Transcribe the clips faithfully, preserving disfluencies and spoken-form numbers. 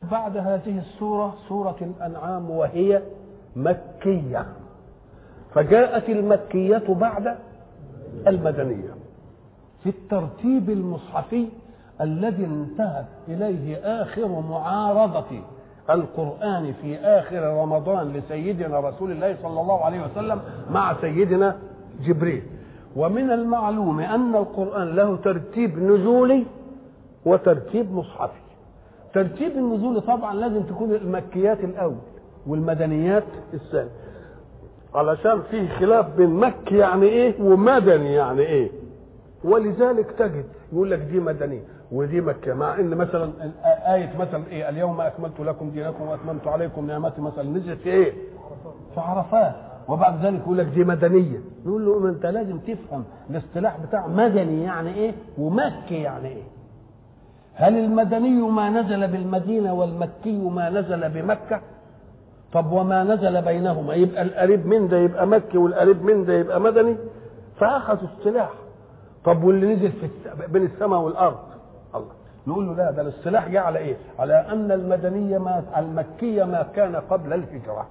بعد هذه السورة سورة الأنعام وهي مكية، فجاءت المكية بعد المدنية في الترتيب المصحفي الذي انتهت إليه آخر معارضة القرآن في آخر رمضان لسيدنا رسول الله صلى الله عليه وسلم مع سيدنا جبريل. ومن المعلوم أن القرآن له ترتيب نزولي وترتيب مصحفي. ترتيب النزول طبعا لازم تكون المكيات الأول والمدنيات الثاني، علشان فيه خلاف بين مكي يعني ايه ومدني يعني ايه، ولذلك تجد يقول لك دي مدنية ودي مكية، مع ان مثلا آية مثلا ايه اليوم أكملت لكم دينكم وأتممت عليكم نعمتي مثلا نزلت في ايه في عرفات، وبعد ذلك يقول لك دي مدنية. نقول له انت لازم تفهم الاصطلاح بتاع مدني يعني ايه ومكي يعني ايه. هل المدني ما نزل بالمدينة والمكي ما نزل بمكة؟ طب وما نزل بينهما يبقى القريب من ده يبقى مكي والقريب من ده يبقى مدني، فأخذوا اصطلاح. طب واللي نزل في بين السماء والأرض الله، نقول له لا، ده الاصطلاح جه على ايه؟ على أن المدنية ما المكية ما كان قبل الهجرة،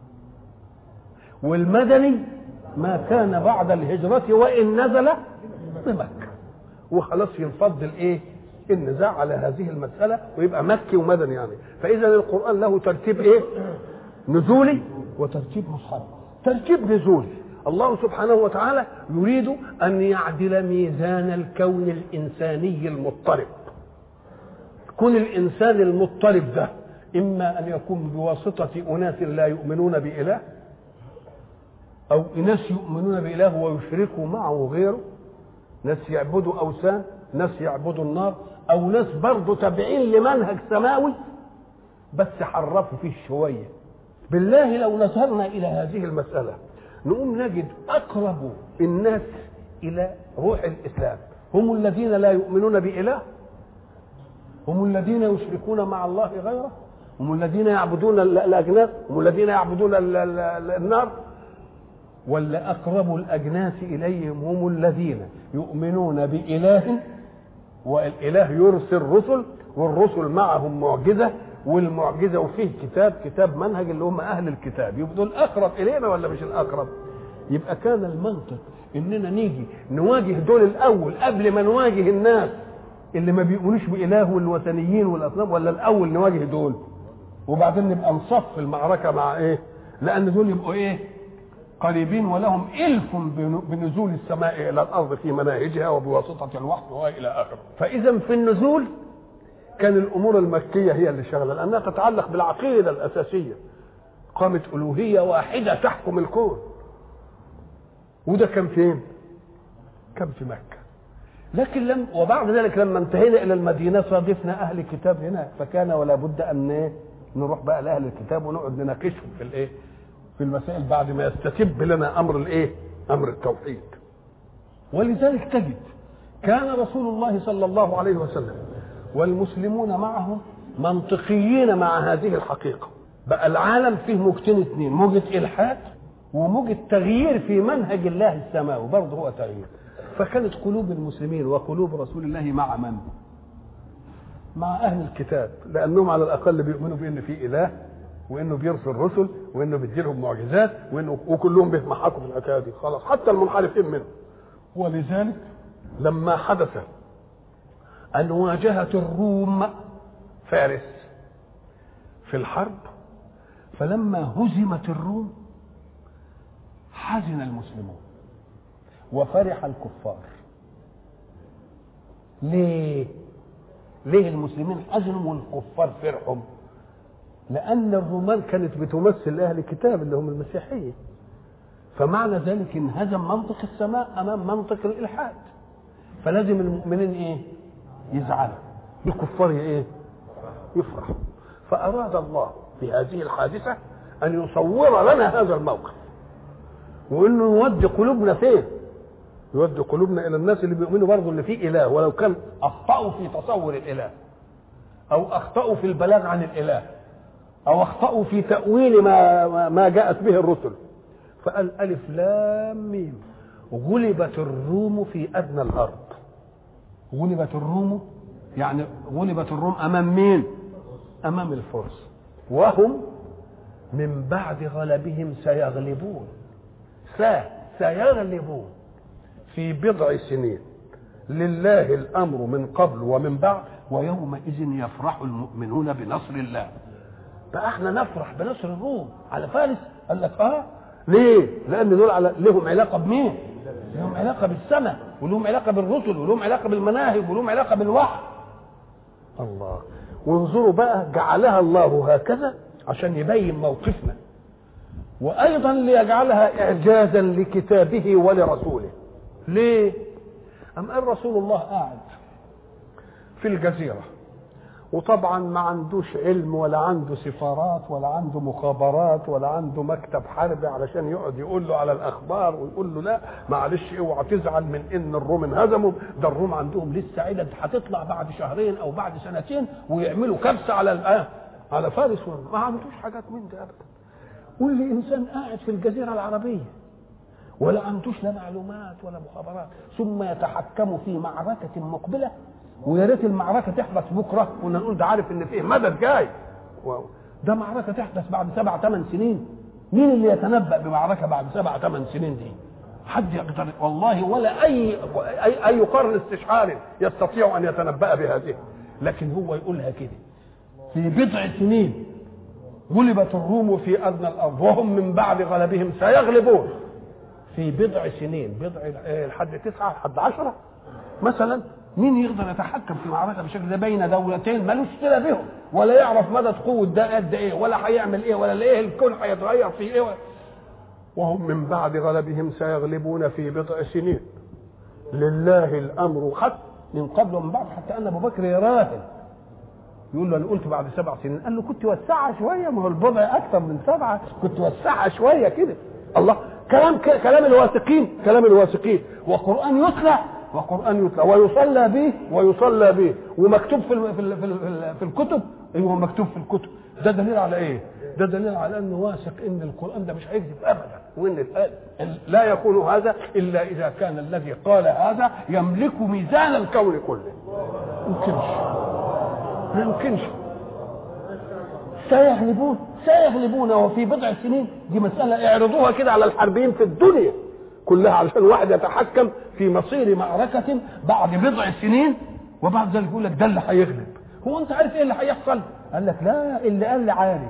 والمدني ما كان بعد الهجرة وإن نزل بمكة، وخلاص ينفض الايه؟ النزاع على هذه المسألة ويبقى مكي ومدني يعني. فإذا القرآن له ترتيب ايه؟ نزولي وترتيب مصحفي. ترتيب نزولي، الله سبحانه وتعالى يريد أن يعدل ميزان الكون الإنساني المضطرب. كون الإنسان المضطرب ده إما أن يكون بواسطة أناس لا يؤمنون بإله، أو ناس يؤمنون بإله ويشركوا معه غيره، ناس يعبدوا أوثان، ناس يعبدوا النار، أو ناس برضه تابعين لمنهج سماوي بس حرفوا فيه شوية. بالله لو نظرنا إلى هذه المسألة نقوم نجد أقرب الناس إلى روح الإسلام هم الذين لا يؤمنون بإله، هم الذين يشركون مع الله غيره، هم الذين يعبدون الأجناس، هم الذين يعبدون النار، ولا أقرب الأجناس إليهم هم الذين يؤمنون بإله والإله يرسل رسل والرسل معهم معجزة والمعجزة وفيه كتاب كتاب منهج اللي هم أهل الكتاب، يبقى دول أقرب إلينا ولا مش الأقرب؟ يبقى كان المنطق إننا نيجي نواجه دول الأول قبل ما نواجه الناس اللي ما بيؤمنوش بإله والوثنيين والأصنام، ولا الأول نواجه دول وبعدين نبقى نصف المعركة مع إيه؟ لأن دول يبقوا إيه؟ قريبين ولهم إلف بنزول السماء إلى الأرض في مناهجها وبواسطة الوحي وإلى آخره. فإذا في النزول كان الأمور المكية هي اللي شغلة، لأنها تتعلق بالعقيدة الأساسية، قامت ألوهية واحدة تحكم الكون، وده كان فين؟ كان في مكة. لكن لم وبعد ذلك لما انتهينا إلى المدينة صادفنا أهل الكتاب هناك، فكان ولا بد أن نروح بقى لأهل الكتاب ونقعد نناقشهم في الإيه؟ في المسائل بعد ما يستتب لنا امر الايه؟ امر التوحيد. ولذلك تجد كان رسول الله صلى الله عليه وسلم والمسلمون معه منطقيين مع هذه الحقيقه. بقى العالم فيه موجتين اثنين، موجه الحاد وموجه تغيير في منهج الله السماوي، برضه هو تغيير. فكانت قلوب المسلمين وقلوب رسول الله مع من؟ مع اهل الكتاب، لانهم على الاقل بيؤمنوا بان في اله وانه بيرسل رسل وانه بيديلهم معجزات وانه وكلهم بيتمحكوا في الحكايه دي خلاص، حتى المنحرفين منه. ولذلك لما حدث ان واجهت الروم فارس في الحرب، فلما هزمت الروم حزن المسلمون وفرح الكفار. ليه؟ ليه المسلمين حزنوا والكفار فرحوا؟ لأن الرومان كانت بتمثل أهل الكتاب اللي هم المسيحية، فمعنى ذلك انهزم منطق السماء أمام منطق الإلحاد، فلازم المؤمنين إيه؟ يزعلوا، الكفار إيه؟ يفرحوا. فأراد الله في هذه الحادثة أن يصور لنا هذا الموقف، وإنه يودي قلوبنا فين؟ يودي قلوبنا إلى الناس اللي بيؤمنوا برضه اللي فيه إله، ولو كان أخطأوا في تصور الإله أو أخطأوا في البلاغ عن الإله أو أخطأوا في تأويل ما ما جاءت به الرسل. فقال ألف لام ميم غلبت الروم في أدنى الأرض. غلبت الروم يعني غلبت الروم أمام مين؟ امام الفرس، وهم من بعد غلبهم سيغلبون. سا سيغلبون في بضع سنين، لله الامر من قبل ومن بعد، ويومئذ يفرح المؤمنون بنصر الله. فاحنا نفرح بنصر الروم على فارس؟ قال لك اه. ليه؟ لان دول على لهم علاقه بمين؟ لهم علاقه بالسماء، ولهم علاقه بالرسل، ولهم علاقه بالمناهج، ولهم علاقه بالوحي. الله. وانظروا بقى، جعلها الله هكذا عشان يبين موقفنا، وايضا ليجعلها اعجازا لكتابه ولرسوله. ليه؟ ام قال رسول الله قاعد في الجزيره، وطبعا ما عندوش علم ولا عنده سفارات ولا عنده مخابرات ولا عنده مكتب حربي علشان يقعد يقول له على الاخبار ويقول له لا معلش اوعى تزعل من ان الروم انهزموا، ده الروم عندهم لسه عدد هتطلع بعد شهرين او بعد سنتين ويعملوا كبسه على الان على فارس. ما عندوش حاجات من ده ابدا. قول لي انسان قاعد في الجزيره العربيه ولا عندوش لا معلومات ولا مخابرات، ثم يتحكم في معركه مقبله، ويا ريت المعركه تحدث بكره كنا نقول ده عارف ان فيه مدد جاي، ده معركه تحدث بعد سبع ثمان سنين. مين اللي يتنبأ بمعركه بعد سبع ثمان سنين دي؟ حد يقدر والله؟ ولا اي اي, أي قرن استشعار يستطيع ان يتنبأ بهذه. لكن هو يقولها كده، في بضع سنين غلبت الروم في ادنى الارض وهم من بعد غلبهم سيغلبون. في بضع سنين، بضع لحد تسعه لحد عشره مثلا. مين يقدر يتحكم في معركه بالشكل ده بين دولتين مالوش صله بهم، ولا يعرف مدى قوه ده قد ايه، ولا هيعمل ايه، ولا ايه الكون هيتغير فيه ايه؟ وهم من بعد غلبهم سيغلبون في بضع سنين، لله الامر خط من قبل ومن بعد. حتى ان ابو بكر يراهن يقول له انا قلت بعد سبع سنين، قال له كنت وسعها شويه، ما هو البضع اكثر من سبعه، كنت وسعها شويه كده. الله، كلام كلام الواثقين، كلام الواثقين. وقران يتلى وقرآن يتلى ويصلى به ويصلى به ومكتوب في ال في ال في, ال في الكتب. ايوه مكتوب في الكتب. ده دليل على ايه؟ ده دليل على انه واثق ان القرآن ده مش هيكذب ابدا، وان لا يكون هذا الا اذا كان الذي قال هذا يملك ميزان الكون كله. ما يمكنش ما يمكنش. سيغلبون سيغلبون وفي بضع سنين. دي مسألة اعرضوها كده على الحربيين في الدنيا كلها علشان واحد يتحكم في مصير معركة بعد بضع سنين، وبعد ذلك يقول لك ده اللي هيغلب. هو انت عارف ايه اللي هيحصل؟ قال لك لا، اللي قال لي عارف.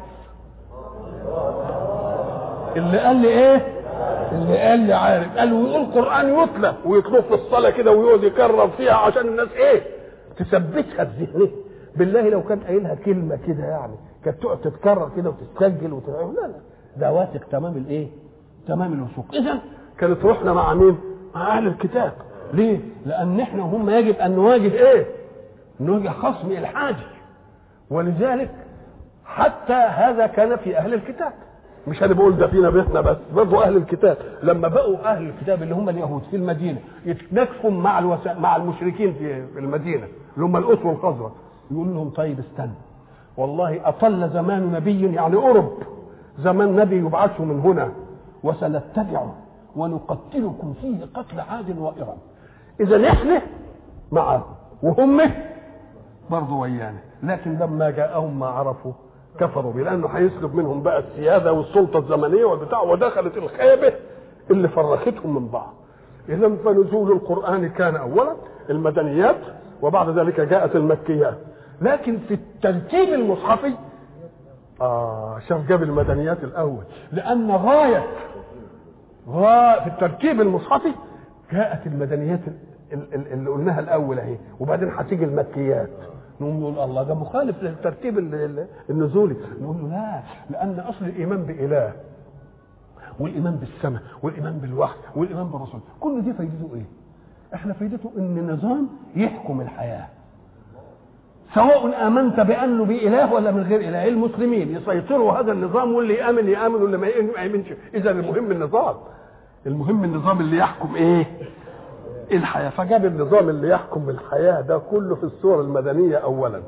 اللي قال لي ايه؟ اللي قال لي عارف. قال ويقول قرآن يتلى ويطلب في الصلاة كده ويقعد يكرر فيها عشان الناس ايه؟ تثبتها في ذهنها. بالله لو كان قايلها كلمة كده يعني كانت تقعد تتكرر كده وتتسجل وتتعمل. لا لا، ده واثق تمام الايه؟ تمام الوثوق. اذا كانت روحنا مع مين؟ مع اهل الكتاب. ليه؟ لان احنا وهم يجب ان نواجه ايه؟ نواجه خصم الحاجه. ولذلك حتى هذا كان في اهل الكتاب. مش انا بقول ده فينا بيتنا بس، برضه اهل الكتاب لما بقوا اهل الكتاب اللي هم اليهود في المدينه يتناكفوا مع الوسا... مع المشركين في المدينه اللي هم الاس والخزرج، يقول لهم طيب استنى، والله اطل زمان نبي يعني قرب زمان نبي يبعث من هنا وسنتبعه ونقتلكم فيه قتل عاد وإرم. إذا احنا معه وهم برضه ويانا، لكن لما جاءهم ما عرفوا كفروا به، لأنه هيسلب منهم بقى السيادة والسلطة الزمنية والبتاع، ودخلت الخيبة اللي فرختهم من بعض. إذا فنزول القرآن كان أولا المدنيات وبعد ذلك جاءت المكيات، لكن في الترتيب المصحفي آه شاف جاب المدنيات الأول، لأن غاية غاية في الترتيب المصحفي جاءت المدنيات اللي قلناها الأول أهي، وبعدين هتيجي المكيات. نقول له الله ده مخالف للترتيب النزولي، نقول له لا، لأن أصل الإيمان بإله والإيمان بالسماء والإيمان بالوحي والإيمان بالرسول كل دي فايدته إيه؟ إحنا فايدته إن نظام يحكم الحياة، سواء آمنت بأنه بإله ولا من غير إله. المسلمين يسيطروا هذا النظام، واللي يآمن يآمن واللي ما يآمنش. إذا المهم النظام، المهم النظام اللي يحكم إيه؟ الحياة. فجاب النظام اللي يحكم الحياة ده كله في الصور المدنية أولا،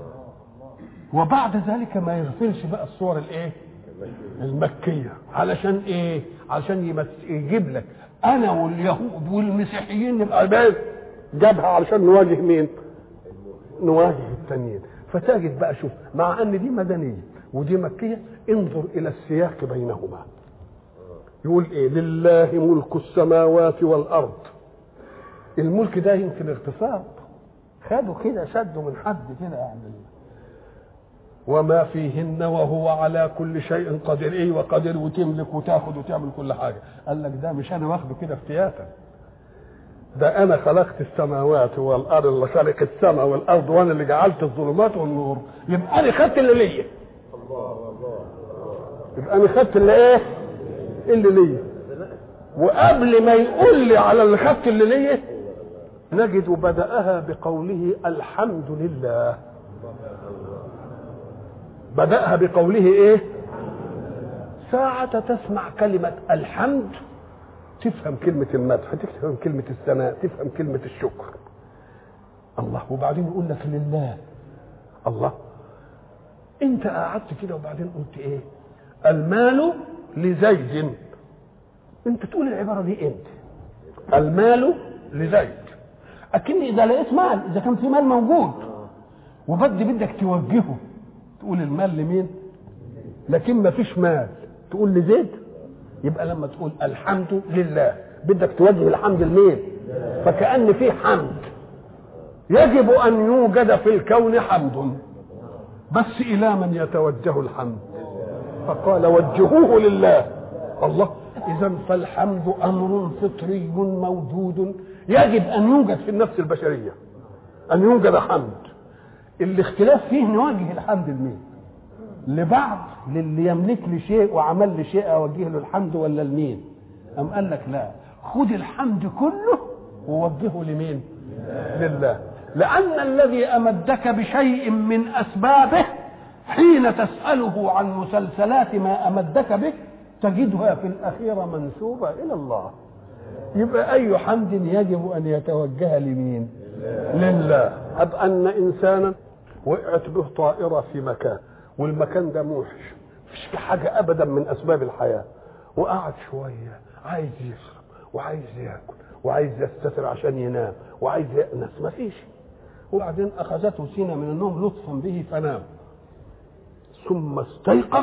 وبعد ذلك ما يغفلش بقى الصور الإيه؟ المكية. علشان إيه؟ علشان يجيب لك أنا واليهود والمسيحيين نبقى بس، جابها علشان نواجه مين؟ نواجه التانيين. فتجد بقى شوف مع ان دي مدنيه ودي مكيه، انظر الى السياق بينهما. يقول ايه؟ لله ملك السماوات والارض. الملك ده يمكن اغتصاب، خدوا كده شدوا من حد كده يعني. وما فيهن وهو على كل شيء قدير. ايه وقدير وتملك وتاخد وتعمل كل حاجه. قال لك ده مش انا واخده كده افتياتا، ده انا خلقت السماوات والارض، اللي خلق السماء والارض وانا اللي جعلت الظلمات والنور. يبقى انا خدت اللي ليا. الله الله. يبقى انا خدت اللي ايه؟ اللي ليا. وقبل ما يقول لي على اللي خدت اللي ليا نجد بدأها بقوله الحمد لله. بدأها بقوله ايه؟ ساعة تسمع كلمة الحمد تفهم كلمة المدح، تفهم كلمة الثناء، تفهم كلمة الشكر. الله. وبعدين يقول لك لله. الله. انت قعدت كده وبعدين قلت ايه؟ المال لزيد. انت تقول العبارة دي انت المال لزيد، اكن اذا لقيت مال، اذا كان في مال موجود وبدي بدك توجهه تقول المال لمين؟ لكن ما فيش مال تقول لزيد. يبقى لما تقول الحمد لله بدك توجه الحمد لمين؟ فكأن فيه حمد، يجب ان يوجد في الكون حمد، بس الى من يتوجه الحمد؟ فقال وجهوه لله. الله. اذا فالحمد امر فطري موجود يجب ان يوجد في النفس البشريه، ان يوجد حمد. الاختلاف فيه نوجه الحمد لمين؟ لبعض، للي يملك لي شيء وعمل لي شيء اوجه له الحمد، ولا لمين؟ ام قال لك لا، خد الحمد كله ووجهه لمين؟ لله. لان الذي امدك بشيء من اسبابه حين تساله عن مسلسلات ما امدك به تجدها في الاخيره منسوبه الى الله. يبقى اي حمد يجب ان يتوجه لمين؟ لله. أب ان انسانا وقعت به طائره في مكان، والمكان ده موحش، مفيش في حاجه ابدا من اسباب الحياه، وقعد شويه عايز يشرب وعايز ياكل وعايز يستتر عشان ينام وعايز يأنس، مفيش. وبعدين اخذته سنه من النوم لطفا به فنام، ثم استيقظ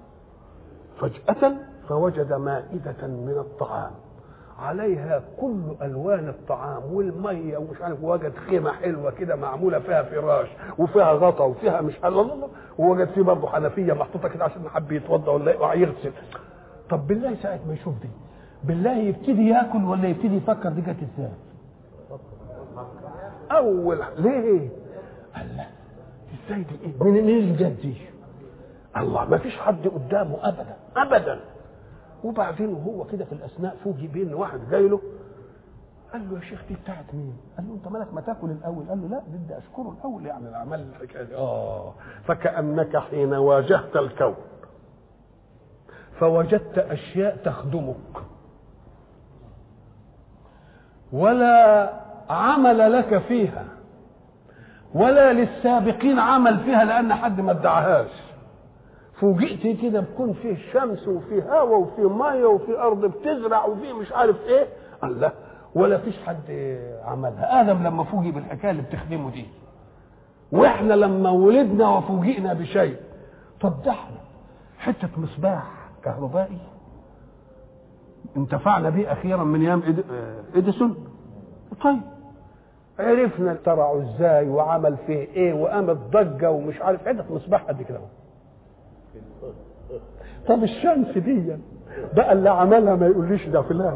فجأة فوجد مائدة من الطعام عليها كل الوان الطعام والميه ومش عارف، ووجد خيمه حلوه كده معموله فيها فراش وفيها غطا وفيها مش حلوه الله، ووجد فيه برضه حنفيه محطوطه كده عشان حب يتوضا ولا يغسل. طب بالله ساعه ما يشوف دي بالله يبتدي ياكل ولا يبتدي يفكر دي جت ازاي؟ اول ليه؟ الله. ازاي دي؟ ايه من اللي جت دي؟ الله. ما فيش حد قدامه ابدا ابدا. وبعدين وهو كده في الاثناء فوجئ بين واحد جاي له قال له يا شيخ دي بتاعت مين؟ قال له انت مالك ما تاكل الاول؟ قال له لا بدي اشكره الاول يعني العمل الحكايه دي. اه فكانك حين واجهت الكون فوجدت اشياء تخدمك ولا عمل لك فيها ولا للسابقين عمل فيها لان حد ما ادعاهاش. فوجئت كده بكون فيه شمس وفيه هواء وفيه ميه وفيه ارض بتزرع وفيه مش عارف ايه. الله. ولا فيش حد عملها. ادم لما فوجئ بالحكايه اللي بتخدمه دي، واحنا لما ولدنا وفوجئنا بشيء. طب ده احنا حته مصباح كهربائي انتفعنا به اخيرا من ايام اديسون. طيب عرفنا اخترعوا ازاي وعمل فيه ايه وقامت ضجه ومش عارف حته مصباح قد كده. طب الشمس دي بقى اللي عملها ما يقوليش ده فلان.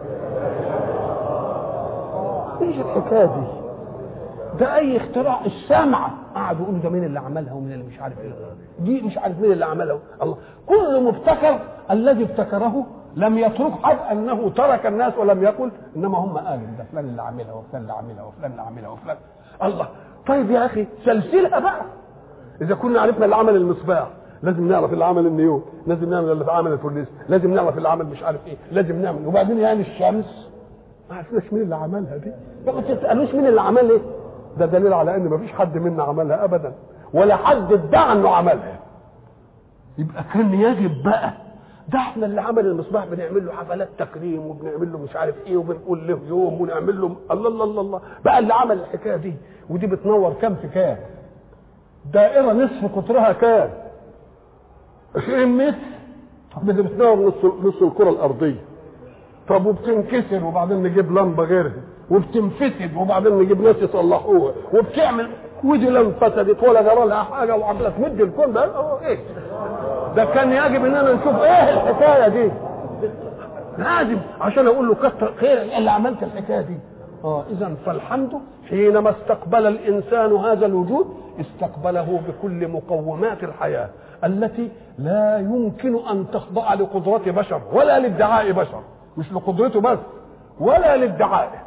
ايش الحكايه دي؟ ده اي اختراع. السمعه قعدوا يقولوا ده مين اللي عملها ومين اللي مش عارف ايه، دي مش عارف مين اللي عملها. الله. كل مبتكر الذي ابتكره لم يترك حد انه ترك الناس ولم يقل انما هم قالوا ده فلان اللي عاملها وفلان اللي عاملها وفلان اللي عاملها وفلان. الله. طيب يا اخي سلسلها بقى. اذا كنا عرفنا اللي عمل المصباح لازم نعرف اللي عمل النيون، لازم نعمل اللي عمل الفورنيس، لازم نعرف اللي عمل مش عارف ايه، لازم نعمل. وبعدين يعني الشمس ما عرفناش مين اللي عملها دي. ما تسالوش مين اللي عمل ايه. ده دليل على ان ما فيش حد منا عملها ابدا ولا حد ادعى انه عملها. يبقى كان يجب بقى ده احنا اللي عمل المصباح بنعمل له حفلات تكريم وبنعمل له مش عارف ايه وبنقول له يوم ونعمل له الله الله الله الله. بقى اللي عمل الحكايه دي ودي بتنور كام في كام دائرة نصف قطرها كام؟ عشرين متر. طب اللي بتنور نص نص الكرة الأرضية. طب وبتنكسر وبعدين نجيب لمبة غيرها، وبتنفسد وبعدين نجيب ناس يصلحوها، وبتعمل ودي لا انفسدت ولا جرى لها حاجة وعملت تمد الكون ده ايه؟ ده كان يجب اننا نشوف ايه الحكاية دي. لازم عشان اقول له كتر خير اللي عملت الحكاية دي. اه اذا فالحمد حينما استقبل الانسان هذا الوجود استقبله بكل مقومات الحياه التي لا يمكن ان تخضع لقدره بشر ولا لادعاء بشر، مش لقدرته بس ولا لادعائه.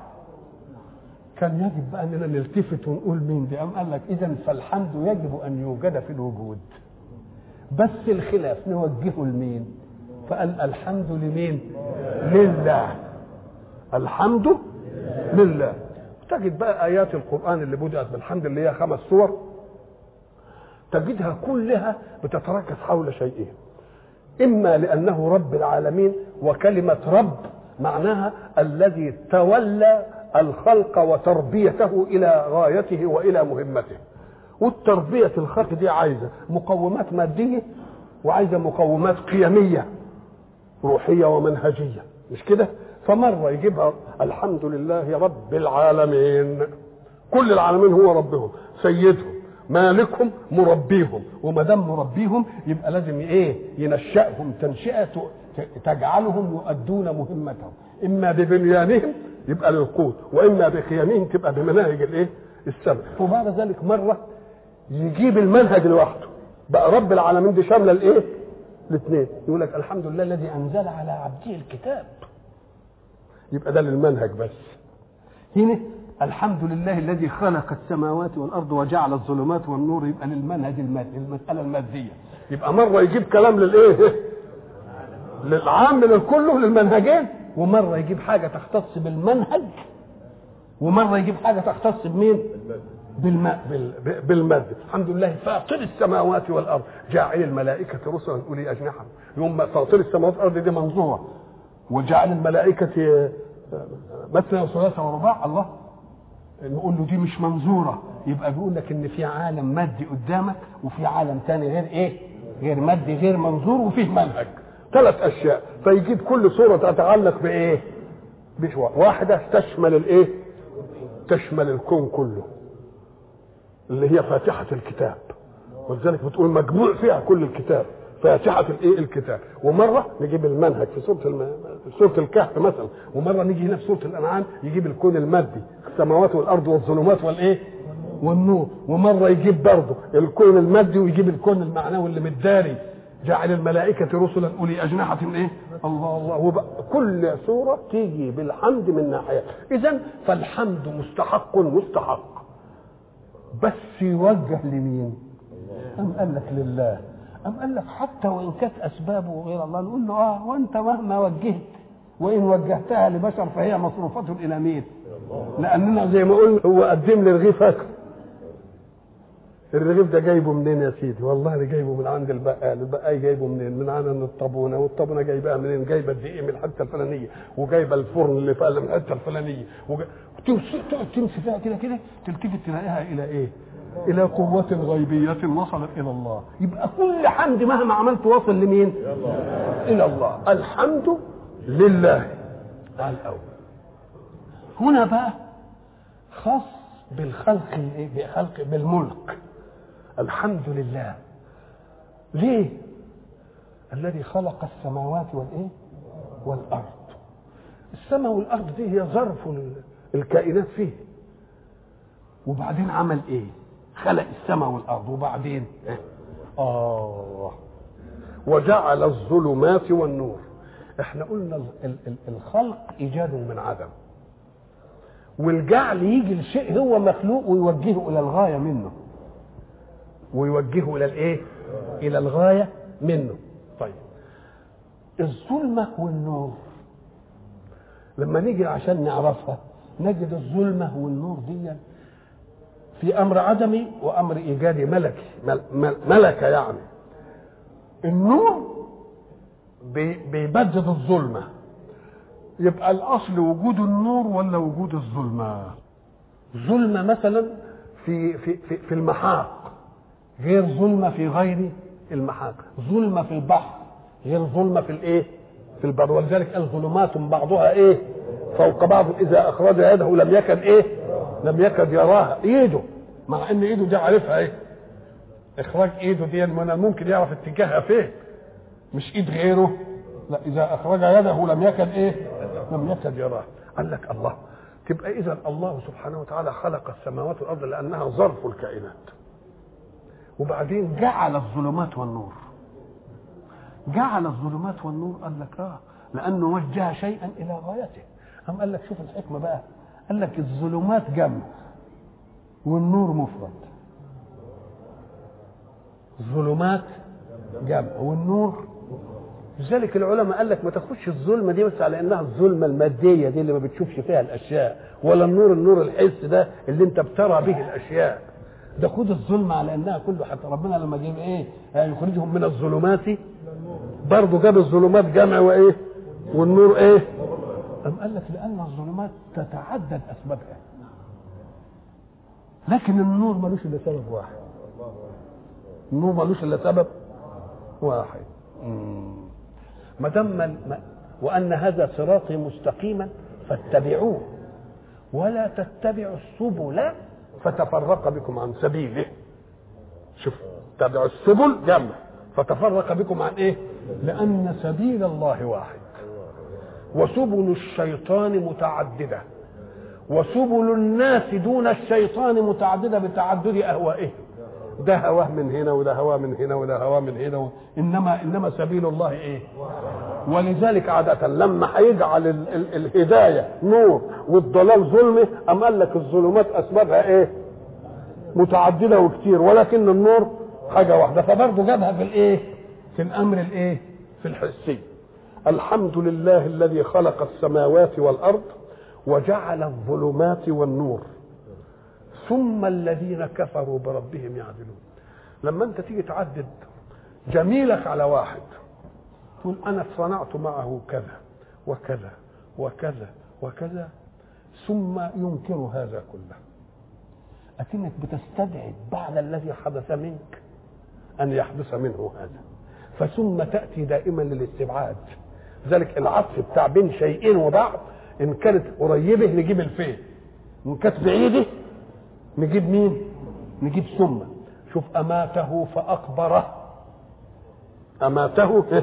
كان يجب بقى اننا نلتفت ونقول مين دي؟ قام قال لك اذا فالحمد يجب ان يوجد في الوجود، بس الخلاف نوجهه لمين؟ فقال الحمد لمين؟ لله. الحمد لله. تجد بقى آيات القرآن اللي بدأت بالحمد اللي هي خمس سور، تجدها كلها بتتركز حول شيئين: إما لأنه رب العالمين، وكلمة رب معناها الذي تولى الخلق وتربيته إلى غايته وإلى مهمته. والتربية الخلق دي عايزة مقومات مادية وعايزة مقومات قيمية روحية ومنهجية، مش كده؟ فمرة يجيبها الحمد لله رب العالمين، كل العالمين هو ربهم سيدهم مالكهم مربيهم، وما دام مربيهم يبقى لازم ايه؟ ينشأهم تنشئة تجعلهم يؤدون مهمتهم، اما ببنيانهم يبقى للقوت، واما بقيامهم تبقى بمناهج الايه؟ السبع. وبعد ذلك مرة يجيب المنهج لوحده، بقى رب العالمين دي شامله الايه؟ الاثنين. يقول لك الحمد لله الذي انزل على عبده الكتاب، يبقى ده للمنهج بس. هنا الحمد لله الذي خلق السماوات والارض وجعل الظلمات والنور، يبقى للمنهج المادي، المساله الماديه. يبقى مره يجيب كلام للايه؟ للعام للكله للمنهجين، ومره يجيب حاجه تختص بالمنهج، ومره يجيب حاجه تختص بمين؟ بالماء بالمادة. الحمد لله فاطر السماوات والارض جاعل الملائكه رسلا اولي اجنحه. يوم فاطر السماوات والارض دي منظوره، وجعل الملائكه مثنى وثلاثه ورباع. الله نقول له دي مش منظوره، يبقى بيقول لك ان في عالم مادي قدامك وفي عالم ثاني غير ايه؟ غير مادي غير منظور، وفيه منهج. ثلاث اشياء. فيجيب كل صوره تتعلق بايه؟ بشوى واحده تشمل الايه؟ تشمل الكون كله، اللي هي فاتحة الكتاب، ولذلك بتقول مجموع فيها كل الكتاب، فاتحة الايه؟ الكتاب. ومرة نجيب المنهج في سورة الم... في سورة الكهف مثلا، ومرة نيجي هنا في سورة الأنعام يجيب الكون المادي، السماوات والأرض والظلمات والإيه؟ والنور. ومرة يجيب برضه الكون المادي ويجيب الكون المعنوي اللي متداري، جعل الملائكة رسلا أولي أجنحة إيه؟ الله الله. وبقى كل سورة تيجي بالحمد من ناحية. إذن فالحمد مستحق مستحق، بس يوجه لمين؟ أم قال لك لله. أم قال لك حتى وإن كانت أسبابه غير الله نقول له آه وأنت مهما وجهت وإن وجهتها لبشر فهي مصروفة إلى مين؟ لأننا زي ما قلنا هو قدم لي رغيف أكل. الرغيف ده جايبه منين يا سيدي؟ والله ده جايبه من عند البقال، البقال جايبه منين؟ من عند الطابونه، والطابونه جايبها منين؟ جايبه الدقيق من الحته الفلانيه، وجايبه الفرن اللي في من الحته الفلانيه، تمشي فيها كده كده تلتفت تلاقيها الى ايه؟ الى قوة غيبية وصلت الى الله. يبقى كل حمد مهما عملت واصل لمين؟ الى الله. الحمد لله على الاول. هنا بقى خاص بالخلق، بخلق بالملك. الحمد لله ليه؟ الذي خلق السماوات والايه؟ والارض. السماء والارض دي هي ظرف الكائنات فيه، وبعدين عمل ايه؟ خلق السماء والارض، وبعدين اه وجعل الظلمات والنور. احنا قلنا الخلق ايجاده من عدم، والجعل يجي لشيء هو مخلوق ويوجهه الى الغايه منه، ويوجهه الى الايه؟ الى الغايه منه. طيب الظلمه والنور لما نيجي عشان نعرفها نجد الظلمه والنور دي في امر عدمي وامر ايجادي ملكي، مل ملكه يعني. النور بيبدد الظلمه، يبقى الاصل وجود النور ولا وجود الظلمه؟ ظلمه مثلا في في في, في المحاق، غير ظلمة في غير المحاكم، ظلمة في البحر غير ظلمة في الايه في البر. ولذلك قال ظلمات بعضها ايه فوق بعض اذا اخرج يده لم يكد ايه لم يكد يراها. ايده مع ان ايده دي عارفها ايه اخراج ايده دي من ممكن يعرف اتجاهها فين، مش ايد غيره، لا اذا اخرج يده لم يكد ايه لم يكد يراها. قال لك الله، تبقى اذا الله سبحانه وتعالى خلق السماوات والارض لانها ظرف الكائنات، وبعدين جعل الظلمات والنور. جعل الظلمات والنور قال لك اه لانه وجه شيئا الى غايته. قام قال لك شوف الحكمه بقى، قال لك الظلمات جمع والنور مفرد. الظلمات جمع والنور، لذلك العلماء قال لك ما تاخدش الظلمه دي بس على انها الظلمه الماديه دي اللي ما بتشوفش فيها الاشياء، ولا النور النور الحس ده اللي انت بترى به الاشياء. ده خد الظلمه على انها كله، حتى ربنا لما جاب ايه يعني يخرجهم من الظلمات برضه جاب الظلمات جمع وايه والنور ايه. قام قال لك لان الظلمات تتعدد اسبابها، لكن النور ملوش الا سبب واحد. النور ملوش الا سبب واحد. ما دام وان هذا صراطي مستقيما فاتبعوه ولا تتبعوا السبل فتفرق بكم عن سبيله. شوف، تبعوا السبل جمع فتفرق بكم عن ايه؟ لان سبيل الله واحد، وسبل الشيطان متعدده، وسبل الناس دون الشيطان متعدده بتعدد اهوائهم. ده هواه من هنا وده هواه من هنا وده هواه من هنا و... انما انما سبيل الله ايه؟ ولذلك عاده لما هيجعل ال... ال... الهدايه نور والضلال ظلمه، ام قال لك الظلمات اسبابها ايه؟ متعدده وكتير، ولكن النور حاجه واحده. فبرضه جابها في الايه؟ في الامر الايه؟ في الحسي. الحمد لله الذي خلق السماوات والارض وجعل الظلمات والنور ثم الذين كفروا بربهم يعدلون. لما انت تيجي تعدد جميلك على واحد تقول انا صنعت معه كذا وكذا وكذا وكذا، ثم ينكر هذا كله، اكنك بتستدعي بعد الذي حدث منك ان يحدث منه هذا، فثم تاتي دائما للاستبعاد. ذلك العطف بتاع بين شيئين وبعض، ان كانت قريبه نجيب الفين، ان كانت بعيده نجيب مين؟ نجيب ثم. شوف اماته فاقبره، اماته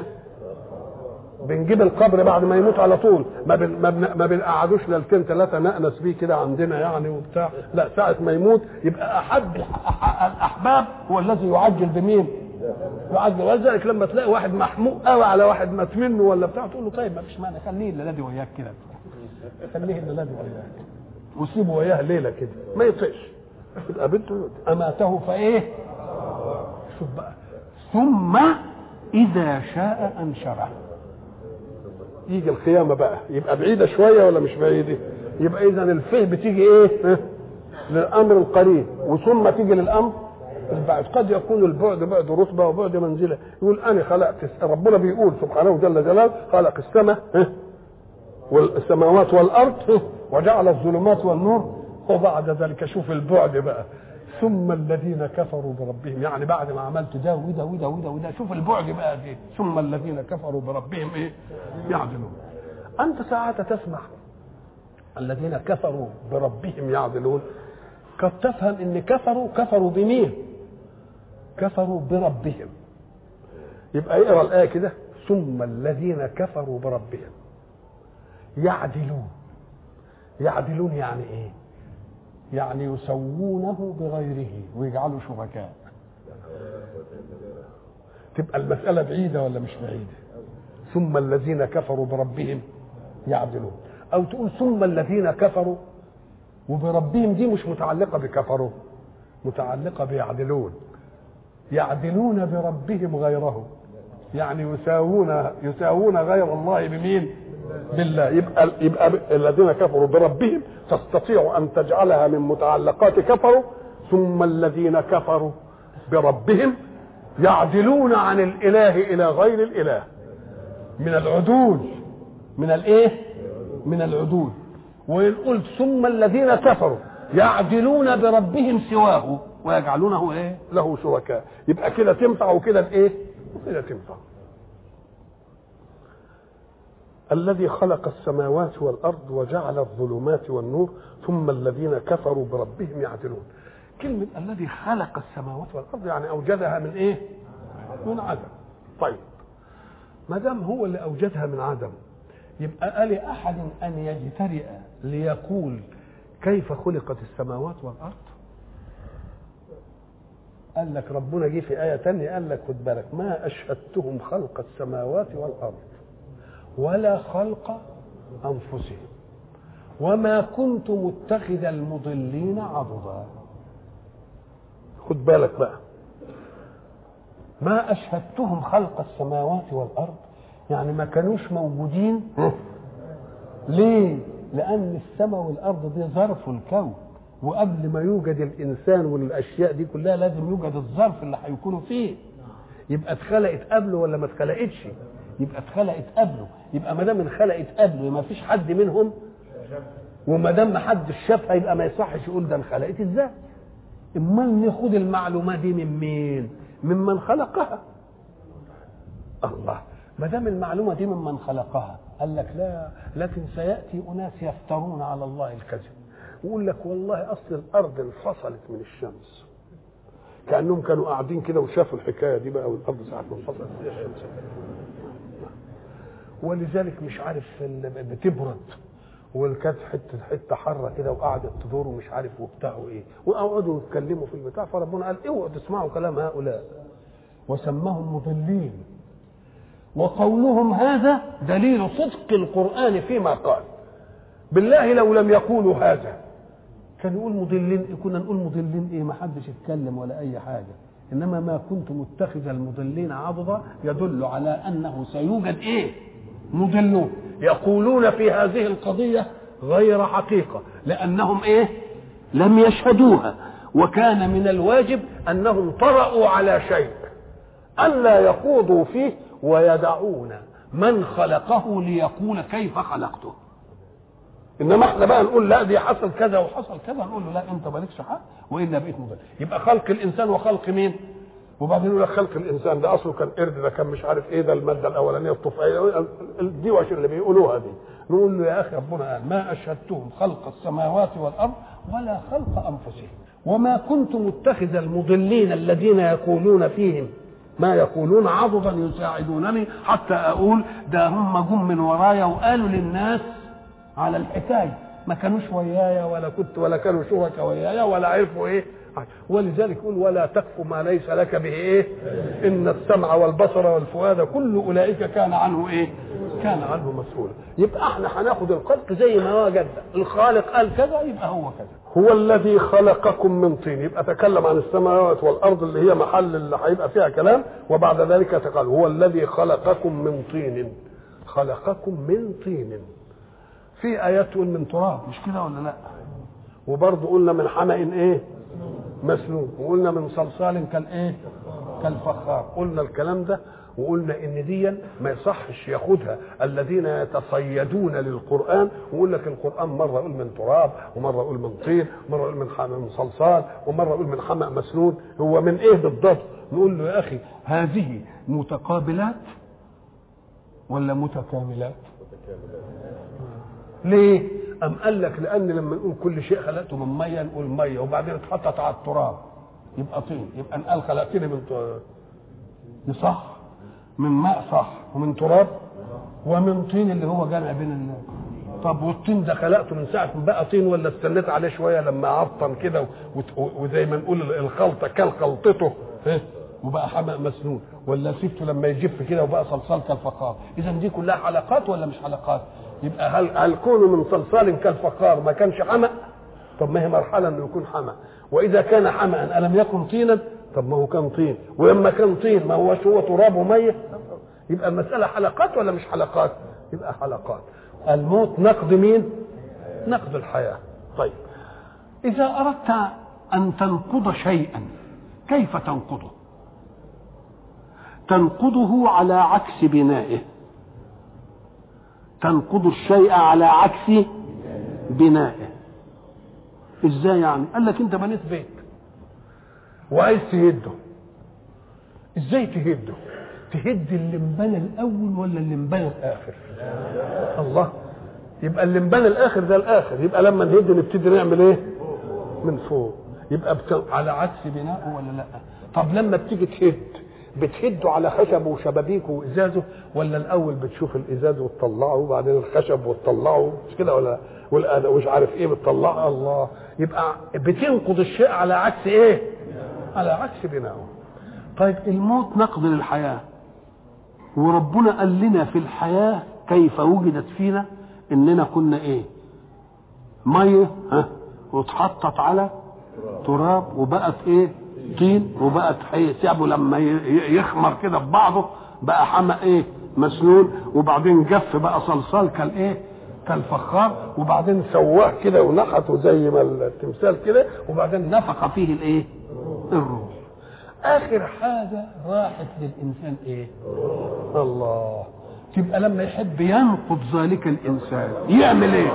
بنجيب القبر بعد ما يموت على طول، ما بن ما, بن ما بنقعدوش ليلتين ثلاثه نأنس بيه كده عندنا يعني وبتاع، لا ساعه ما يموت يبقى احب الاحباب هو الذي يعجل بمين؟ يعجل. ولذلك لما تلاقي واحد محموق قوي على واحد مات منه ولا بتاع تقول له طيب ما فيش مانع، خليه الليله دي وياك كده، خليه الليله دي وياك وسيبه وياه ليله كده ما يطيش، يبقى بنته اماته فايه؟ شوف بقى، ثم اذا شاء انشره. يجي القيامه بقى يبقى بعيده شويه ولا مش بعيده؟ يبقى اذا الفه بتيجي ايه؟ للامر القريب، وثم تيجي للامر البعد. قد يكون البعد بعد رتبه وبعد منزله. يقول انا خلقت، ربنا بيقول سبحانه جل جلاله خلق السماء والسماوات والارض وجعل الظلمات والنور، وبعد ذلك شوف البعد بقى، ثم الذين كفروا بربهم، يعني بعد ما عملت ده وده وده وده وده شوف البعد بقى دي، ثم الذين كفروا بربهم ايه؟ يعدلون. انت ساعات تسمع الذين كفروا بربهم يعدلون، قد تفهم ان كفروا كفروا بمين؟ كفروا بربهم. يبقى اقرا الايه كده، ثم الذين كفروا بربهم يعدلون. يعدلون يعني ايه؟ يعني يسوونه بغيره ويجعلوا شركاء. تبقى المسألة بعيدة ولا مش بعيدة؟ ثم الذين كفروا بربهم يعدلون، أو تقول ثم الذين كفروا وبربهم، دي مش متعلقة بكفروا، متعلقة بيعدلون. يعدلون بربهم غيره، يعني يساوون يساوون غير الله بمين؟ بالله. يبقى يبقى الذين كفروا بربهم تستطيع ان تجعلها من متعلقات كفروا، ثم الذين كفروا بربهم يعدلون عن الاله الى غير الاله، من العدول، من الايه؟ من العدول. وان قلت ثم الذين كفروا يعدلون بربهم سواه، ويجعلونه ايه له شركاء. يبقى كده تنفع وكده ايه وكده تنفع. الذي خلق السماوات والارض وجعل الظلمات والنور ثم الذين كفروا بربهم يعدلون. كلمه الذي خلق السماوات والارض يعني اوجدها من ايه من عدم. طيب ما دام هو اللي اوجدها من عدم يبقى ألي أحد أن يجترئ ليقول كيف خلقت السماوات والأرض؟ قال لك ربنا جه في آية تانية قال لك خد بالك ما أشهدتهم خلق السماوات والأرض ولا خلق أنفسهم وما كنت متخذ المضلين عضدا. خد بالك بقى ما أشهدتهم خلق السماوات والأرض يعني ما كانوش موجودين. ليه؟ لأن السماء والأرض دي ظرف الكون، وقبل ما يوجد الإنسان والأشياء دي كلها لازم يوجد الظرف اللي هيكونوا فيه. يبقى اتخلقت قبله ولا ما اتخلقتش؟ يبقى اتخلقت قبله. يبقى ما دام اتخلقت قبله ما فيش حد منهم، وما دام ما حدش شافها يبقى ما يصحش يقول ده انخلقت ازاي. امال ناخد المعلومات دي من مين؟ ممن خلقها. الله، ما دام المعلومه دي ممن خلقها قال لك لا، لكن سياتي اناس يفترون على الله الكذب ويقول لك والله اصل الارض انفصلت من الشمس، كانهم كانوا قاعدين كده وشافوا الحكايه دي بقى والارض ساعه ما انفصلت من الشمس، ولذلك مش عارف بتبرد والكانت حته حته حره كده وقعدت تدور ومش عارف وبتاع وايه، وقعدوا يتكلموا في البتاع، فربنا قال اوعوا تسمعوا كلام هؤلاء وسماهم مضلين. وقولهم هذا دليل صدق القرآن فيما قال. بالله لو لم يقولوا هذا كان يقول مضلين، كنا نقول مضلين ايه، ما حدش يتكلم ولا اي حاجه. انما ما كنت متخذ المضلين عضدا يدل على انه سيوجد ايه مضلون يقولون في هذه القضيه غير حقيقه لانهم ايه لم يشهدوها، وكان من الواجب انهم طرأوا على شيء الا يخوضوا فيه ويدعون من خلقه ليقول كيف خلقته. انما احنا بقى نقول لا دي حصل كذا وحصل كذا، نقول له لا انت مالكش حق والا بقيت مضل. يبقى خلق الانسان وخلق مين؟ وبعدين يقول لك خلق الانسان ده اصله كان قرد، ده كان مش عارف ايه، ده الماده الاولانيه الطفيليه دي وش اللي بيقولوها دي. نقول له يا اخي ربنا قال ما اشهدتهم خلق السماوات والارض ولا خلق انفسهم وما كنت متخذ المضلين الذين يقولون فيهم ما يقولون عضدا يساعدونني حتى اقول ده هم جم من ورايا وقالوا للناس على الحكايه، ما كانوش ويايا ولا كنت ولا كانوا شركاء ويايا ولا عرفوا ايه. ولذلك يقول ولا تقف ما ليس لك به ايه ان السمع والبصر والفؤاد كل اولئك كان عنه ايه كان عنه مسؤولا. يبقى احنا هناخد الخلق زي ما وجد الخالق قال كذا يبقى هو كذا. هو الذي خلقكم من طين، يبقى تكلم عن السماوات والارض اللي هي محل اللي هيبقى فيها كلام، وبعد ذلك تقال هو الذي خلقكم من طين. خلقكم من طين. في ايات تقول من تراب، مش كده ولا لا؟ وبرضه قلنا من حمأ ايه مسنون، وقلنا من صلصال كالايه كالفخار. قلنا الكلام ده وقلنا ان دي ما يصحش ياخدها الذين يتصيدون للقران ويقول لك القران مره يقول من تراب ومره يقول من طين ومره يقول من من صلصال ومره يقول من حمأ مسنون. هو من ايه بالضبط؟ نقول له يا اخي هذه متقابلات ولا متكاملات؟ ليه؟ أم قال لك لأن لما نقول كل شيء خلقته من مية نقول مية وبعدين اتحطت على التراب يبقى طين، يبقى نقال خلقتني من صح، من ماء صح، ومن تراب ومن طين اللي هو جمع بين الناس. طب والطين ده خلقته من ساعة ما بقى طين ولا استنيت عليه شوية لما عطن كده وزي ما نقول الخلطة كل خلطته وبقى حمأ مسنون، ولا سبته لما يجف كده وبقى صلصال كالفخار؟ إذا دي كلها حلقات ولا مش حلقات؟ يبقى هل هل كونه من صلصال كالفخار ما كانش حمأ؟ طب ما هي مرحله انه يكون حمأ، واذا كان حمأ الم يكن طينا؟ طب ما هو كان طين، ولما كان طين ما هوش هو تراب وميه؟ يبقى المساله حلقات ولا مش حلقات؟ يبقى حلقات. الموت نقض مين؟ نقض الحياه. طيب اذا اردت ان تنقض شيئا كيف تنقضه؟ تنقضه على عكس بنائه. تنقض الشيء على عكس بنائه. ازاي يعني؟ قال لك انت بنيت بيت وعايز تهده، ازاي تهده؟ تهد اللي انبنى الاول ولا اللي انبنى الاخر؟ الله، يبقى اللي انبنى الاخر ده الاخر، يبقى لما نهد نبتدي نعمل ايه؟ من فوق، يبقى بت... على عكس بنائه ولا لا؟ طب لما بتيجي تهد بتهده على خشبه وشبابيكه وازازه، ولا الاول بتشوف الازاز وتطلعه وبعدين الخشب وتطلعه، مش كده؟ ولا ولا مش عارف ايه بتطلعه؟ الله، يبقى بتنقض الشيء على عكس ايه؟ على عكس بنائه. طيب الموت نقض للحياه، وربنا قال لنا في الحياه كيف وجدت فينا اننا كنا ايه؟ ميه، ها، واتحطت على تراب وبقت ايه؟ طين، وبقت حي سيبه لما يخمر كده ببعضه بقى حمى ايه؟ مسنون، وبعدين جف بقى صلصال كالايه؟ كالفخار، وبعدين سواه كده ونحته زي ما التمثال كده، وبعدين نفخ فيه الايه؟ الروح. اخر حاجه راحت للانسان ايه؟ الله. تبقى لما يحب ينقض ذلك الانسان يعمل ايه؟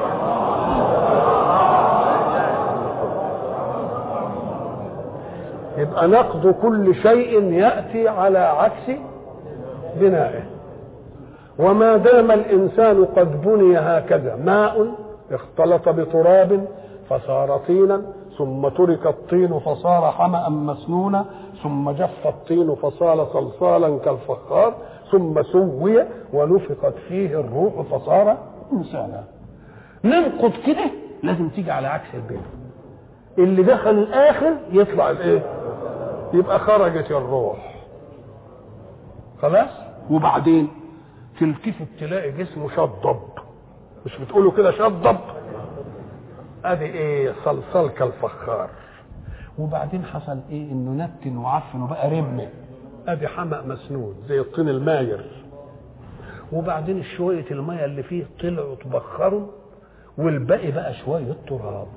يبقى نقض كل شيء ياتي على عكس بنائه. وما دام الانسان قد بني هكذا، ماء اختلط بتراب فصار طينا، ثم ترك الطين فصار حمأ مسنونا، ثم جف الطين فصار صلصالا كالفخار، ثم سوي ونفخت فيه الروح فصار انسانا. ننقض كده لازم تيجي على عكس البناء. اللي دخل الاخر يطلع الايه؟ يبقى خرجت الروح خلاص. وبعدين تلتفت تلاقي جسمه شضب، مش بتقولوا كده شضب؟ ادي ايه؟ صلصال كالفخار. وبعدين حصل ايه؟ انه نتن وعفن وبقى رمه، ادي حمأ مسنون زي الطين الماير. وبعدين شويه الميه اللي فيه طلعوا تبخروا، والباقي بقى شويه تراب.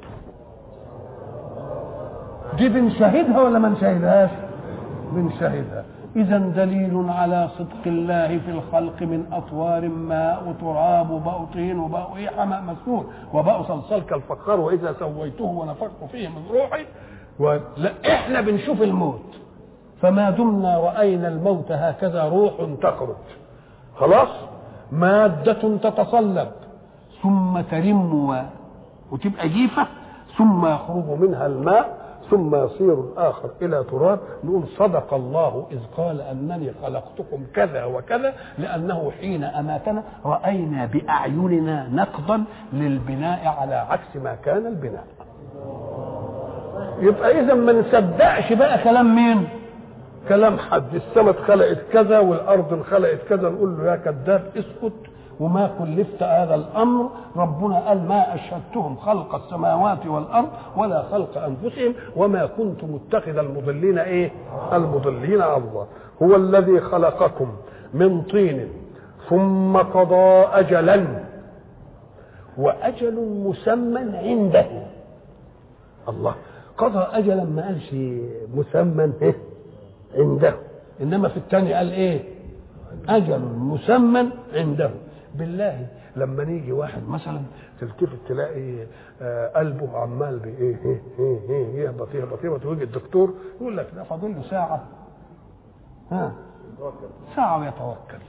دي بنشاهدها ولا ما نشاهدهاش؟ بنشاهدها. اذا دليل على صدق الله في الخلق، من اطوار ماء وتراب وبقوا طين وبقوا ايه؟ حمأ مسنون وبقوا صلصال كالفخار، واذا سويته ونفخت فيه من روحي. ولا احنا بنشوف الموت، فما دمنا راينا الموت هكذا روح تخرج خلاص، ماده تتصلب ثم ترم وتبقى جيفه، ثم يخرج منها الماء، ثم يصير الآخر إلى تراب. نقول صدق الله إذ قال أنني خلقتكم كذا وكذا، لأنه حين أماتنا رأينا بأعيننا نقضا للبناء على عكس ما كان البناء. يبقى إذا ما نصدقش بقى كلام مين؟ كلام حد. السماء اتخلقت كذا والأرض انخلقت كذا، نقول له يا كذاب اسكت، وما كلفت هذا الامر. ربنا قال ما اشهدتهم خلق السماوات والارض ولا خلق انفسهم وما كنت متخذ المضلين ايه؟ المضلين على الله. هو الذي خلقكم من طين ثم قضى اجلا واجل مسمى عنده. الله، قضى اجلا ما قالش مسمى عنده، انما في الثاني قال ايه؟ اجل مسمى عنده. بالله لما نيجي واحد مثلا تلتفت تلاقي آه قلبه عمال بايه ايه ايه ايه يهبط يهبط يهبط، ويجي الدكتور يقول لك ده فاضل له ساعه، ها ساعه ويتوكل.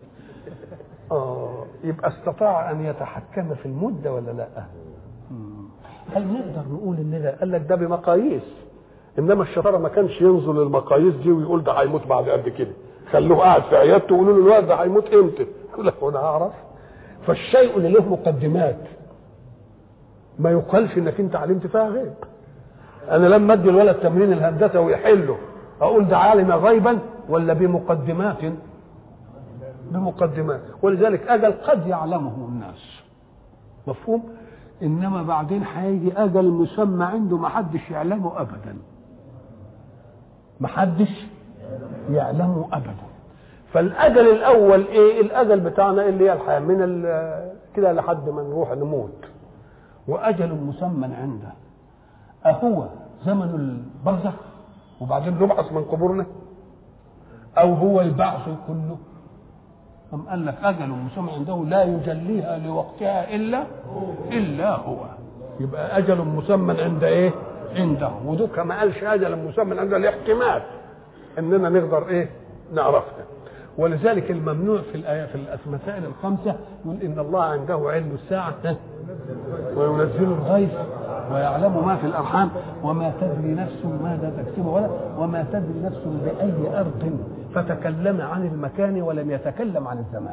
اه يبقى استطاع ان يتحكم في المده ولا لا؟ هل نقدر نقول ان ده؟ قال لك ده بمقاييس، انما الشطاره ما كانش ينظر للمقاييس دي ويقول ده هيموت بعد قد كده. خلوه قاعد في عيادته ويقولوا له الواد ده هيموت امتى؟ يقول لك وانا اعرف. فالشيء اللي له مقدمات ما يقالش انك انت علمت فيها غيب. انا لما ادي الولد تمرين الهندسه ويحله اقول ده عالم غيبا ولا بمقدمات؟ بمقدمات. ولذلك اجل قد يعلمه الناس، مفهوم؟ انما بعدين هيجي اجل مسمى عنده ما حدش يعلمه ابدا، ما حدش يعلمه ابدا. فالاجل الاول ايه؟ الاجل بتاعنا اللي هي الحياه من كده لحد ما نروح نموت. واجل مسمى عنده، اهو زمن البرزخ وبعدين نبعث من قبورنا، او هو البعث كله؟ أم قال لك اجل مسمى عنده لا يجليها لوقتها الا الا هو. يبقى اجل مسمى عند ايه؟ عنده، ودوك ما قالش اجل مسمى عنده الاحتمال اننا نقدر ايه نعرفها. ولذلك الممنوع في الآية في المسائل الخمسة يقول إن الله عنده علم الساعة وينزل الغيث ويعلم ما في الأرحام وما تدري نفس ماذا تكسب ولا وما تدري نفس بأي أرض، فتكلم عن المكان ولم يتكلم عن الزمان.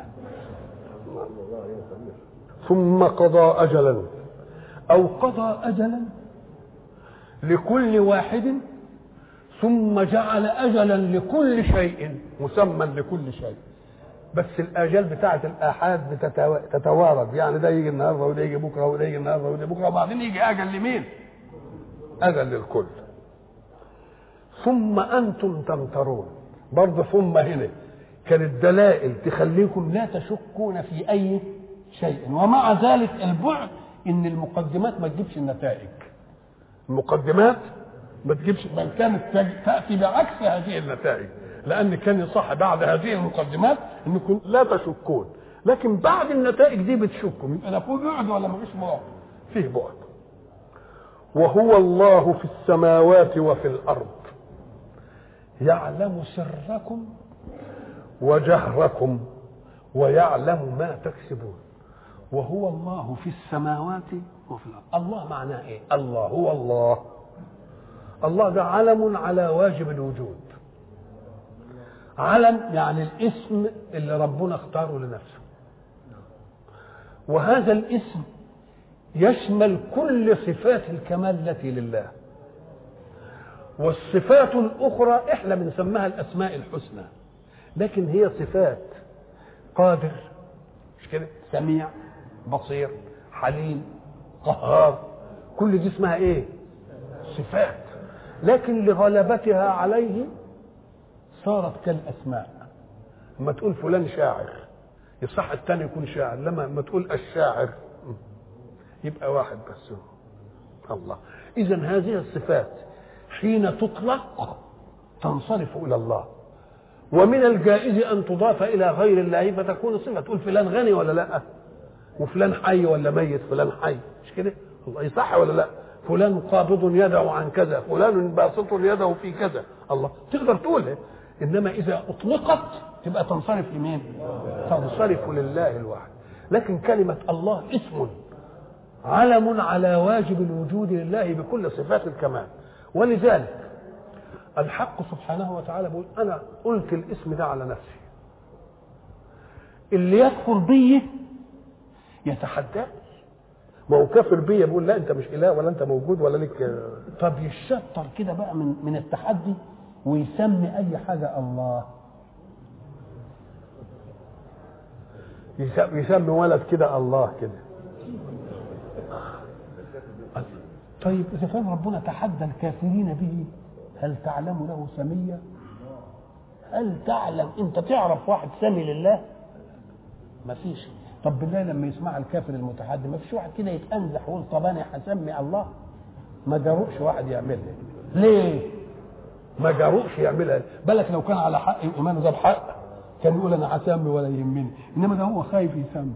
ثم قضى أجلا أو قضى أجلا لكل واحد، ثم جعل أجلا لكل شيء مسمى لكل شيء. بس الآجال بتاعة الآحاد بتتوارد، يعني ده يجي النهارده وده يجي بكره وده يجي النهارده وده بكره، وبعدين يجي أجل لمين؟ أجل للكل. ثم أنتم تمترون، برضه ثم هنا كانت دلائل تخليكم لا تشكون في أي شيء، ومع ذلك البعد إن المقدمات ما تجيبش النتائج. المقدمات ما تجيبش، بل كانت تأتي بعكس هذه النتائج، لأن كان يصح بعد هذه المقدمات أنكم لا تشكون، لكن بعد النتائج دي بتشكوا، يبقى لا فيه بعد ولا ما فيش بعد؟ فيه بعد. وهو الله في السماوات وفي الأرض يعلم سركم وجهركم ويعلم ما تكسبون. وهو الله في السماوات وفي الأرض. الله معناه إيه؟ الله هو الله. الله ده علم على واجب الوجود. علم يعني الاسم اللي ربنا اختاره لنفسه، وهذا الاسم يشمل كل صفات الكمال التي لله، والصفات الأخرى احنا بنسميها الأسماء الحسنى، لكن هي صفات قادر، مش كده؟ سميع، بصير، حليم، قهار، كل دي اسمها ايه؟ صفات. لكن لغلبتها عليه صارت كالأسماء. لما تقول فلان شاعر يصح الثاني يكون شاعر، لما ما تقول الشاعر يبقى واحد بس الله. إذا هذه الصفات حين تطلق تنصرف إلى الله، ومن الجائز أن تضاف إلى غير الله فتكون صفة. تقول فلان غني ولا لا؟ وفلان حي ولا ميت؟ فلان حي، مش كده؟ الله يصح ولا لا؟ فلان قابض يده عن كذا، فلان باسط يده في كذا، الله تقدر تقولها. انما اذا اطلقت تبقى تنصرف لمين؟ تنصرف لله الواحد. لكن كلمه الله اسم علم على واجب الوجود لله بكل صفات الكمال. ولذلك الحق سبحانه وتعالى بيقول انا قلت الاسم ده على نفسي، اللي يكفر بي يتحدى. ما هو كافر بيا بيقول لا انت مش اله ولا انت موجود ولا لك. طب يشطر كده بقى من من التحدي ويسمي اي حاجه الله، يسمي ولد كده الله كده. طيب اذا كان ربنا تحدى الكافرين به، هل تعلم له سميا؟ هل تعلم انت تعرف واحد سمي لله؟ ما فيش. طب بالله لما يسمع الكافر المتحدي ما فيش واحد كده يتأنزح ويقول طب انا هسمي الله؟ ما جرؤش واحد يعملها. ليه؟ ما جرؤش يعملها. بالك لو كان على حق وايمانه ده بحق كان يقول انا هسمي ولا يهمني، انما ده هو خايف يسمي.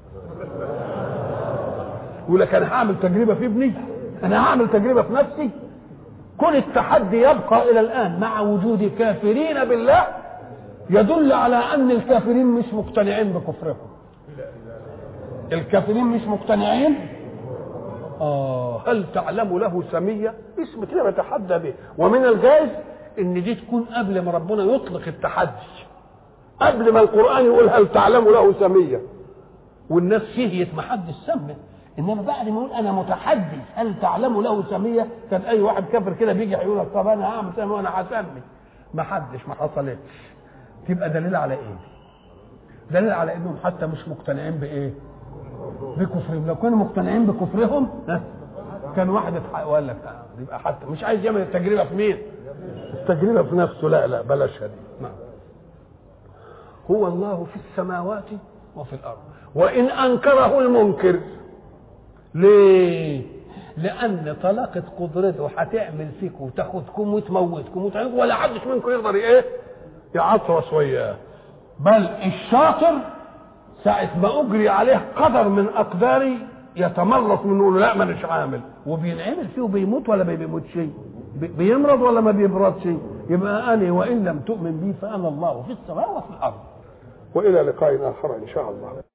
يقول لك انا هعمل تجربه في ابني، انا هعمل تجربه في نفسي. كل التحدي يبقى الى الان مع وجود كافرين بالله يدل على ان الكافرين مش مقتنعين بكفرهم. الكافرين مش مقتنعين. اه هل تعلم له سمية؟ اسم كده بيتحدى به. ومن الجائز ان دي تكون قبل ما ربنا يطلق التحدي، قبل ما القرآن يقول هل تعلم له سمية، والناس فيه ما حدش سمى. انما بعد ما يقول انا متحدي هل تعلم له سمية، كان اي واحد كافر كده بيجي يقول لك طب انا هعمل سمي وانا هسمي، ما حدش، ما حصلتش. تبقى دليل على ايه؟ دليل على انهم حتى مش مقتنعين بايه؟ بكفرهم. لو كانوا مقتنعين بكفرهم كان واحد وقال لك يبقى حتى مش عايز يعمل التجربه في مين؟ التجربه في نفسه. لا لا بلاش هذه. هو الله في السماوات وفي الارض وان انكره المنكر. ليه؟ لان طلاقه قدرته هتعمل فيكم وتاخدكم وتموتكم وتعملكم ولا حدش منكم يقدر ايه؟ يعطرس وياه. بل الشاطر ساعة ما أجري عليه قدر من أقداري يتملص منه، لا ما مش عامل، وبينعمل فيه وبيموت ولا ما بيموتش؟ بيمرض ولا ما بيبردش؟ يبقى أنا وإن لم تؤمن بي فأنا الله في السماء وفي الأرض. وإلى لقاء آخر إن شاء الله.